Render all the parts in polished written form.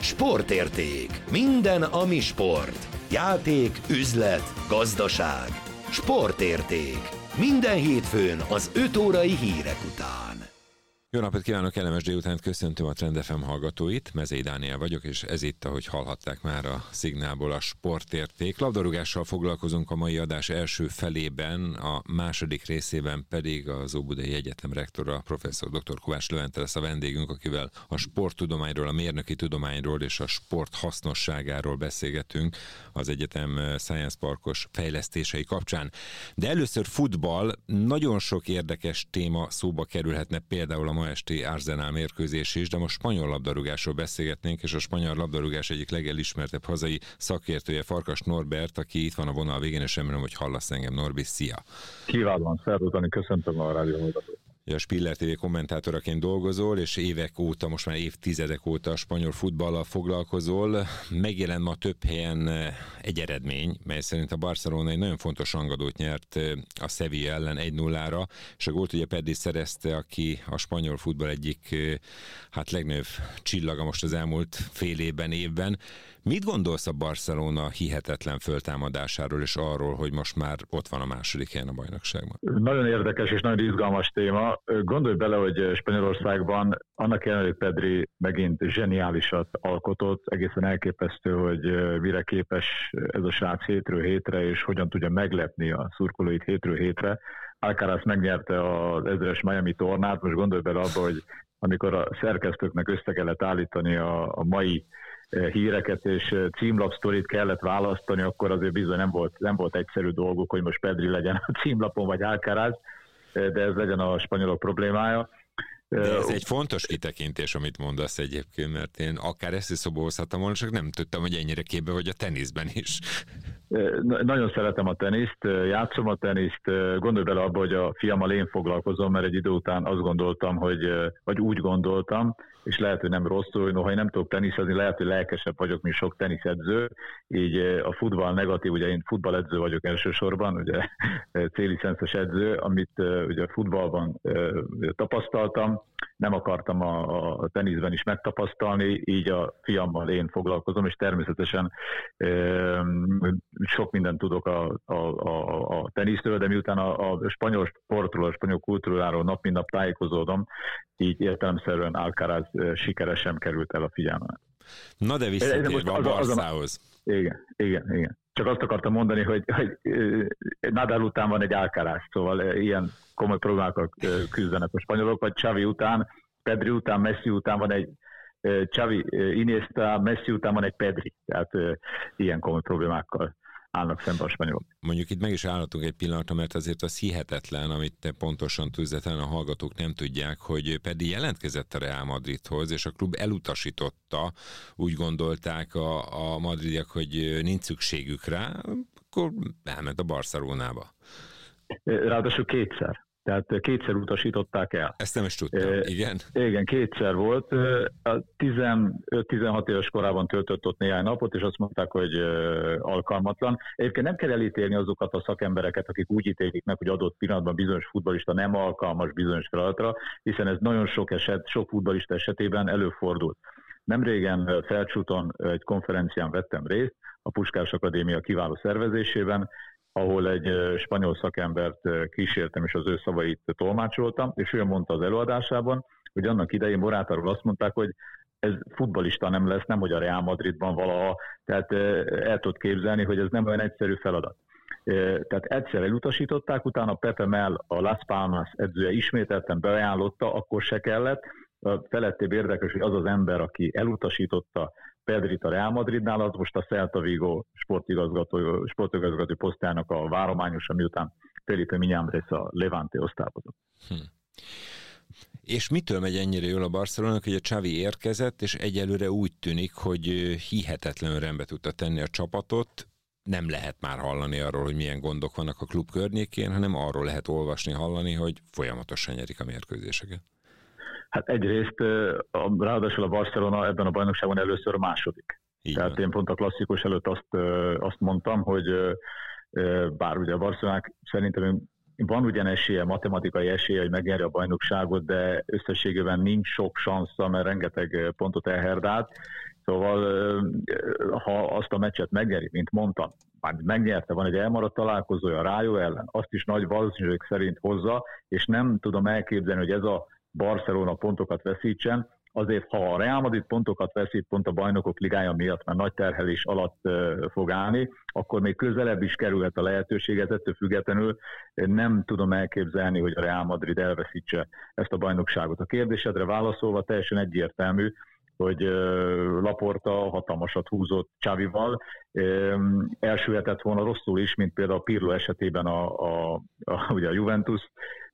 Sportérték. Minden, ami sport. Játék, üzlet, gazdaság. Sportérték. Minden hétfőn az 5 órai hírek után. Jó napot kívánok, kellemes délutánt, köszöntöm a Trend FM hallgatóit, Mezei Dániel vagyok, és ez itt, ahogy hallhatták már a szignálból, a Sportérték. Labdarúgással foglalkozunk a mai adás első felében, a második részében pedig az Óbudai Egyetem rektora, professzor dr. Kovács Levente lesz a vendégünk, akivel a sporttudományról, a mérnöki tudományról és a sport hasznosságáról beszélgetünk az egyetem Science Parkos fejlesztései kapcsán. De először futball, nagyon sok érdekes téma szóba kerülhetne, például a ma esti Arsenal mérkőzés is, de most spanyol labdarúgásról beszélgetnénk, és a spanyol labdarúgás egyik legelismertebb hazai szakértője Farkas Norbert, aki itt van a vonal végén, és remélem, hogy hallasz engem. Norbi, szia! Kiválóan, szervusz, köszöntöm a rádió hallgatót. A Spiller TV kommentátoraként dolgozol, és évek óta, most már évtizedek óta a spanyol futballal foglalkozol. Megjelent ma több helyen egy eredmény, mely szerint a Barcelona egy nagyon fontos rangadót nyert a Sevilla ellen 1-0-ra, és a gólt ugye Pedri szerezte, aki a spanyol futball egyik legnagyobb csillaga most az elmúlt fél évben. Mit gondolsz a Barcelona hihetetlen föltámadásáról, és arról, hogy most már ott van a második helyen a bajnokságban? Nagyon érdekes és nagyon izgalmas téma. Gondolj bele, hogy Spanyolországban annak ellenére, hogy Pedri megint zseniálisat alkotott, egészen elképesztő, hogy mire képes ez a srác hétről hétre, és hogyan tudja meglepni a szurkolóit hétről hétre. Alcaraz megnyerte az 1000-es Miami tornát, most gondolj bele abba, hogy amikor a szerkesztőknek össze kellett állítani a mai híreket és címlapsztorit kellett választani, akkor azért bizony nem volt egyszerű dolguk, hogy most Pedri legyen a címlapon, vagy Alcaraz, de ez legyen a spanyolok problémája. De ez egy fontos kitekintés, amit mondasz egyébként, mert én akár ezt is szóba hozhattam volna, csak nem tudtam, hogy ennyire képbe vagy a teniszben is. Nagyon szeretem a teniszt, játszom a teniszt, gondolj bele abba, hogy a fiammal én foglalkozom, mert egy idő után azt gondoltam, vagy úgy gondoltam, és lehet, hogy nem rosszul, hogy noha én nem tudok teniszezni, lehet, hogy lelkesebb vagyok, mint sok teniszedző, így a futball negatív, ugye én futballedző vagyok elsősorban, ugye C-licences edző, amit ugye futballban tapasztaltam, nem akartam a teniszben is megtapasztalni, így a fiammal én foglalkozom, és természetesen sok mindent tudok a tenisztől, de miután a spanyol sportról, a spanyol kultúráról nap mint nap tájékozódom, így értelemszerűen Alcaraz sikeresen került el a figyelmet. Na de visszatérve a Barszához. Igen. Csak azt akartam mondani, hogy Nadal után van egy Alcaraz, szóval ilyen komoly problémákkal küzdenek a spanyolok, vagy Xavi után, Pedri után, Messi után van egy Xavi, Iniesta, Messi után van egy Pedri, tehát ilyen komoly problémákkal állnak szembe a spanyolok. Mondjuk itt meg is állhatunk egy pillanatra, mert azért az hihetetlen, amit te pontosan tudsz, de talán a hallgatók nem tudják, hogy Pedri jelentkezett a Real Madridhoz, és a klub elutasította, úgy gondolták a madridiak, hogy nincs szükségük rá, akkor elment a Barcelonába. Ráadásul kétszer. Tehát kétszer utasították el. Ezt nem is tudtam, igen? Igen, kétszer volt. 15-16 éves korában töltött ott néhány napot, és azt mondták, hogy alkalmatlan. Egyébként nem kell elítélni azokat a szakembereket, akik úgy ítélik meg, hogy adott pillanatban bizonyos futballista nem alkalmas bizonyos feladatra, hiszen ez nagyon sok futballista esetében előfordult. Nemrégen Felcsúton egy konferencián vettem részt, a Puskás Akadémia kiváló szervezésében, ahol egy spanyol szakembert kísértem, és az ő szavait tolmácsoltam, és ő mondta az előadásában, hogy annak idején Morátáról azt mondták, hogy ez futballista nem lesz, nem hogy a Real Madridban valaha, tehát el tudod képzelni, hogy ez nem olyan egyszerű feladat. Tehát egyszer elutasították, utána Pepe Mel, a Las Palmas edzője ismételten beajánlotta, akkor se kellett. Felettébb érdekes, hogy az az ember, aki elutasította Pedrit a Real Madridnál, az most a Celta Vigo sportigazgató posztjának a várományosa, miután Felipe Miñambres a Levante osztályozott. És mitől megy ennyire jól a Barcelonának, hogy a Xavi érkezett, és egyelőre úgy tűnik, hogy hihetetlenül rendbe tudta tenni a csapatot, nem lehet már hallani arról, hogy milyen gondok vannak a klub környékén, hanem arról lehet olvasni, hallani, hogy folyamatosan nyerik a mérkőzéseket. Hát egyrészt ráadásul a Barcelona ebben a bajnokságban először a második. Tehát én pont a klasszikus előtt azt mondtam, hogy bár ugye a Barcelonák szerintem Van ugyan esélye, matematikai esélye, hogy megnyerje a bajnokságot, de összességében nincs sok sansza, mert rengeteg pontot elherdált. Szóval, ha azt a meccset megnyeri, mint mondtam, már megnyerte, van egy elmaradt találkozója a Rayo ellen, azt is nagy valószínűség szerint hozza, és nem tudom elképzelni, hogy ez a Barcelona pontokat veszítsen. Azért, ha a Real Madrid pontokat veszít pont a Bajnokok Ligája miatt, mert nagy terhelés alatt fog állni, akkor még közelebb is kerülhet a lehetőség, ettől függetlenül nem tudom elképzelni, hogy a Real Madrid elveszítse ezt a bajnokságot. A kérdésedre válaszolva teljesen egyértelmű, hogy Laporta hatalmasat húzott Xavival, elsülhetett volna rosszul is, mint például Pirlo esetében ugye a Juventus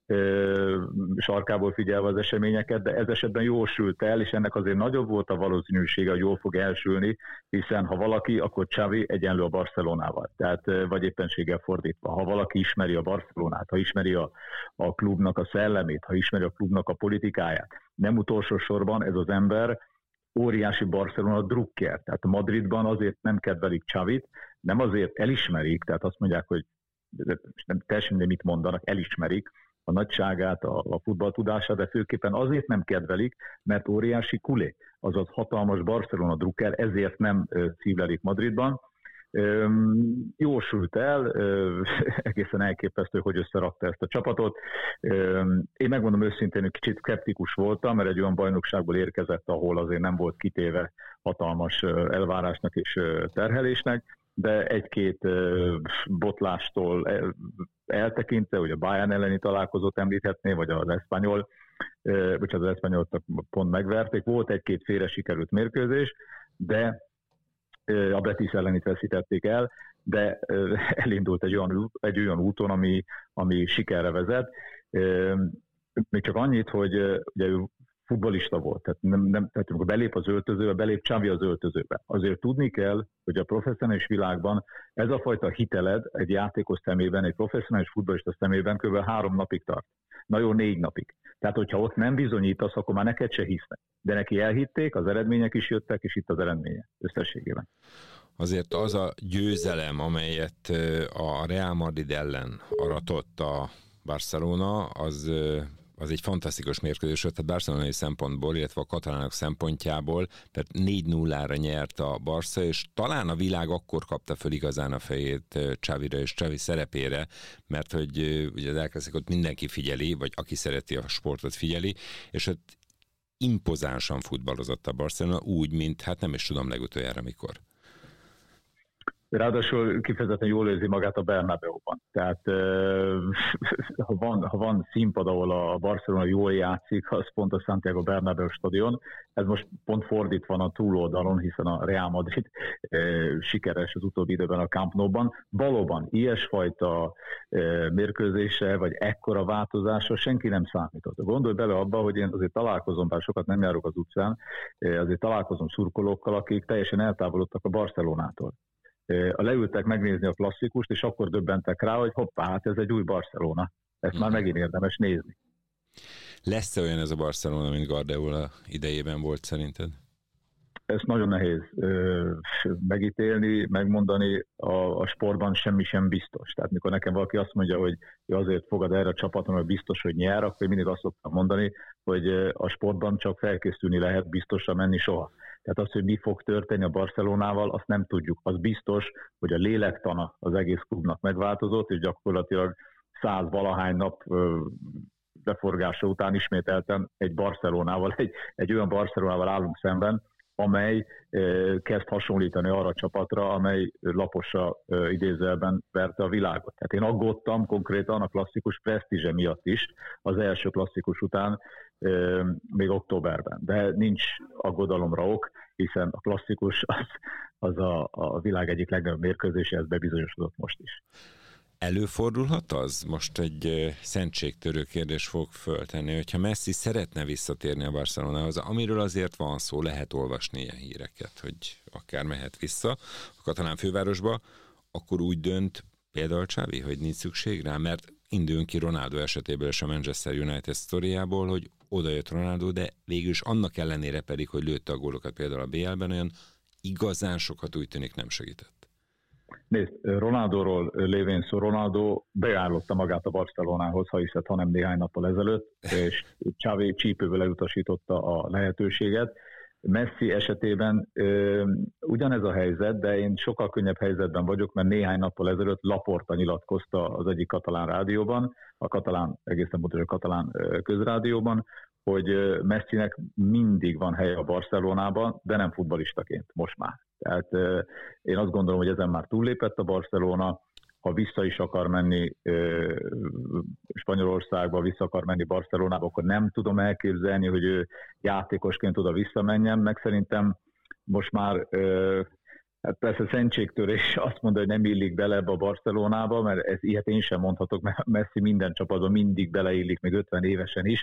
sarkából figyelve az eseményeket, de ez esetben jól sült el, és ennek azért nagyobb volt a valószínűsége, hogy jól fog elsülni, hiszen ha valaki, akkor Xavi egyenlő a Barcelonával, tehát vagy éppenséggel fordítva. Ha valaki ismeri a Barcelonát, ha ismeri a klubnak a szellemét, ha ismeri a klubnak a politikáját, nem utolsó sorban ez az ember óriási Barcelona drukker, tehát Madridban azért nem kedvelik Xavit, nem azért elismerik, tehát azt mondják, hogy nem teljesen mit mondanak, elismerik a nagyságát, a futballtudását, de főképpen azért nem kedvelik, mert óriási kulé, azaz hatalmas Barcelona drukker, ezért nem szívlelik Madridban. Jósult el, egészen elképesztő, hogy összerakta ezt a csapatot. Én megmondom őszintén, hogy kicsit szkeptikus voltam, mert egy olyan bajnokságból érkezett, ahol azért nem volt kitéve hatalmas elvárásnak és terhelésnek, de egy-két botlástól eltekintve, hogy a Bayern elleni találkozót említhetné, vagy az Espanyol, az Espanyolt pont megverték, volt egy-két félre sikerült mérkőzés, de a Betis ellenit veszítették el, de elindult egy olyan úton, ami sikerre vezet. Még csak annyit, hogy ugye ő futballista volt, tehát, tehát amikor belép az öltözőbe, belép Xavi az öltözőbe. Azért tudni kell, hogy a professzionális világban ez a fajta hiteled egy játékos szemében, egy professzionális futballista szemében kb. 3 napig tart. Na jó, 4 napig. Tehát, hogyha ott nem bizonyítasz, akkor már neked se hisznek. De neki elhitték, az eredmények is jöttek, és itt az eredménye összességében. Azért az a győzelem, amelyet a Real Madrid ellen aratott a Barcelona, az egy fantasztikus mérkőzés, tehát barcelonai szempontból, illetve a katalánok szempontjából, tehát 4-0-ra nyert a Barca, és talán a világ akkor kapta föl igazán a fejét Xavira és Xavi szerepére, mert hogy ugye elkezdték, ott mindenki figyeli, vagy aki szereti a sportot figyeli, és ott impozánsan futballozott a Barcelona, úgy, mint hát nem is tudom legutoljára mikor. Ráadásul kifejezetten jól érzi magát a Bernabéuban. Tehát ha van színpad, ahol a Barcelona jól játszik, az pont a Santiago Bernabéu stadion. Ez most pont fordítva van a túloldalon, hiszen a Real Madrid sikeres az utóbbi időben a Camp Nou-ban. Valóban ilyesfajta mérkőzése, vagy ekkora változása senki nem számított. Gondolj bele abba, hogy én azért találkozom, bár sokat nem járok az utcán, azért találkozom szurkolókkal, akik teljesen eltávolodtak a Barcelonától. Leültek megnézni a klasszikust, és akkor döbbentek rá, hogy hoppá, hát ez egy új Barcelona. Ezt már megint érdemes nézni. Lesz-e olyan ez a Barcelona, mint Guardiola idejében volt szerinted? Ez nagyon nehéz megítélni, megmondani, a sportban semmi sem biztos. Tehát mikor nekem valaki azt mondja, hogy azért fogad erre a csapaton, hogy biztos, hogy nyer, akkor mindig azt szoktam mondani, hogy a sportban csak felkészülni lehet, biztosra menni soha. Tehát az, hogy mi fog történni a Barcelonával, azt nem tudjuk. Az biztos, hogy a lélektana az egész klubnak megváltozott, és gyakorlatilag 100-valahány nap beforgása után ismételten egy Barcelonával, egy olyan Barcelonával állunk szemben, amely kezd hasonlítani arra a csapatra, amely Laposa idézőjelben verte a világot. Tehát én aggódtam konkrétan a klasszikus presztízse miatt is, az első klasszikus után, még októberben. De nincs aggodalomra ok, hiszen a klasszikus az a világ egyik legnagyobb mérkőzése, ez bebizonyosodott most is. Előfordulhat az? Most egy szentségtörő kérdés fog föltenni, hogyha Messi szeretne visszatérni a Barcelonához, amiről azért van szó, lehet olvasni ilyen híreket, hogy akár mehet vissza a katalán fővárosba, akkor úgy dönt például Xavi, hogy nincs szükség rá, mert induljunk ki Ronaldo esetéből és a Manchester United sztoriából, hogy oda jött Ronaldo, de végül is annak ellenére pedig, hogy lőtte a gólokat például a BL-ben, olyan igazán sokat úgy tűnik nem segített. Nézd, Ronaldóról lévén szó, Ronaldo beállította magát a Barcelonához, ha hiszed, hanem néhány nappal ezelőtt, és Xavi csípőből elutasította a lehetőséget. Messi esetében ugyanez a helyzet, de én sokkal könnyebb helyzetben vagyok, mert néhány nappal ezelőtt Laporta nyilatkozta az egyik katalán rádióban, egészen pontosan a katalán közrádióban, hogy Messinek mindig van helye a Barcelonában, de nem futballistaként most már. Tehát én azt gondolom, hogy ezen már túllépett a Barcelona, ha vissza is akar menni Spanyolországba, vissza akar menni Barcelonába, akkor nem tudom elképzelni, hogy ő játékosként oda visszamenjen, meg szerintem most már hát persze szentségtörés azt mondja, hogy nem illik bele ebbe a Barcelonába, mert ilyet én sem mondhatok, mert Messi minden csapatban mindig beleillik, még 50 évesen is,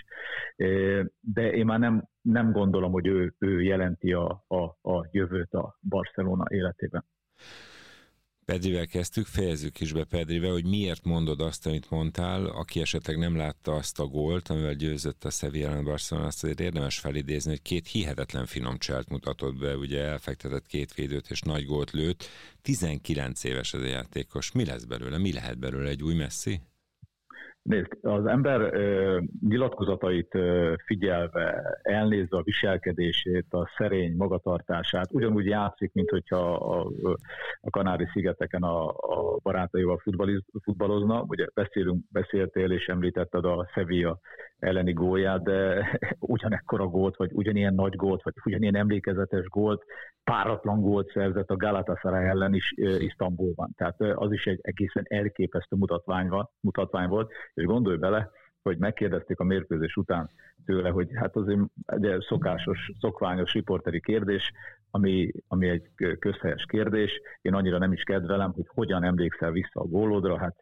de én már nem gondolom, hogy ő jelenti a jövőt a Barcelona életében. Pedrivel kezdtük, fejezzük is be Pedrivel, hogy miért mondod azt, amit mondtál, aki esetleg nem látta azt a gólt, amivel győzött a Sevilla ellen Barcelona, azt azért érdemes felidézni, hogy 2 hihetetlen finom cselt mutatott be, ugye elfektetett 2 védőt és nagy gólt lőtt. 19 éves ez a játékos. Mi lesz belőle? Mi lehet belőle, egy új Messi? Nézd, az ember nyilatkozatait figyelve, elnézve a viselkedését, a szerény magatartását, ugyanúgy játszik, mint hogyha a Kanári-szigeteken a barátaival futballozna. Ugye beszéltél és említetted a Sevilla elleni gólját, de ugyanekkora gólt, vagy ugyanilyen nagy gólt, vagy ugyanilyen emlékezetes gólt, páratlan gólt szerzett a Galatasaray ellen is Isztambulban. Tehát az is egy egészen elképesztő mutatvány volt, és gondolj bele, hogy megkérdezték a mérkőzés után tőle, hogy hát azért egy szokványos riporteri kérdés, ami egy közhelyes kérdés. Én annyira nem is kedvelem, hogy hogyan emlékszel vissza a gólodra, hát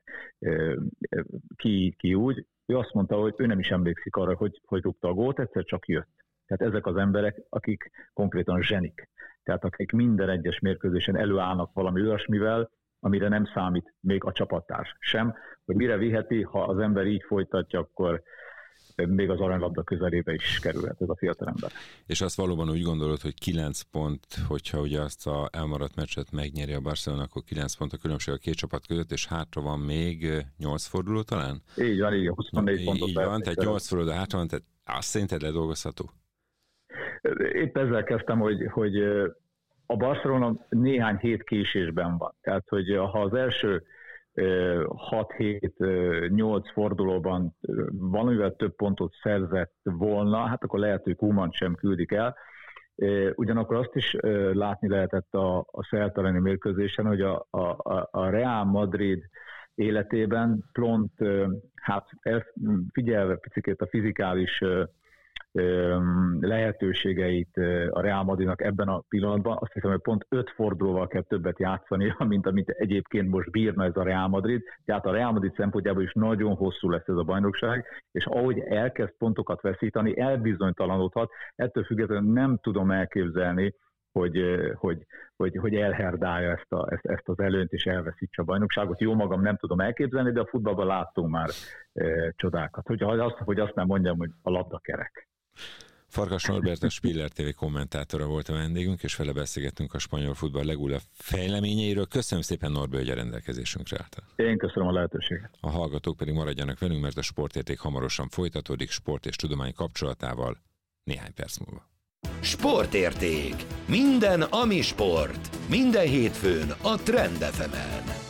ki úgy. Ő azt mondta, hogy ő nem is emlékszik arra, hogy rúgta a gólt, egyszer csak jött. Tehát ezek az emberek, akik konkrétan zsenik. Tehát akik minden egyes mérkőzésen előállnak valami olyasmivel, amire nem számít még a csapattárs sem, hogy mire viheti, ha az ember így folytatja, akkor még az aranylabda közelébe is kerülhet ez a fiatalember. És azt valóban úgy gondolod, hogy 9 pont, hogyha ugye azt a elmaradt meccset megnyeri a Barcelona, akkor 9 pont a különbség a 2 csapat között, és hátra van még 8 forduló talán? Így van, 24 pontot. Így van, tehát 8 forduló hátra van, tehát azt szerinted ledolgozható? Épp ezzel kezdtem, hogy a Barcelona néhány hét késésben van. Tehát, hogy ha az első 6-7-8 fordulóban valamivel több pontot szerzett volna, hát akkor lehet, hogy Koeman sem küldik el. Ugyanakkor azt is látni lehetett a Celta elleni mérkőzésen, hogy a Real Madrid életében pont, hát figyelve picikét a fizikális lehetőségeit a Real Madridnak ebben a pillanatban, azt hiszem, hogy pont 5 fordulóval kell többet játszani, mint amit egyébként most bírna ez a Real Madrid. Tehát a Real Madrid szempontjából is nagyon hosszú lesz ez a bajnokság, és ahogy elkezd pontokat veszíteni, elbizonytalanodhat. Ettől függetlenül nem tudom elképzelni, hogy elherdálja ezt az előnyt és elveszítse a bajnokságot. Jó magam nem tudom elképzelni, de a futballban láttunk már csodákat. Hogy azt nem mondjam, hogy a labda kerek. Farkas Norbert, a Spiller TV kommentátora volt a vendégünk, és vele beszélgettünk a spanyol futball legújabb fejleményeiről. Köszönöm szépen, Norbert, hogy a rendelkezésünkre álltál. Én köszönöm a lehetőséget. A hallgatók pedig maradjanak velünk, mert a Sportérték hamarosan folytatódik sport és tudomány kapcsolatával néhány perc múlva. Sportérték. Minden, ami sport. Minden hétfőn a Trend FM-en.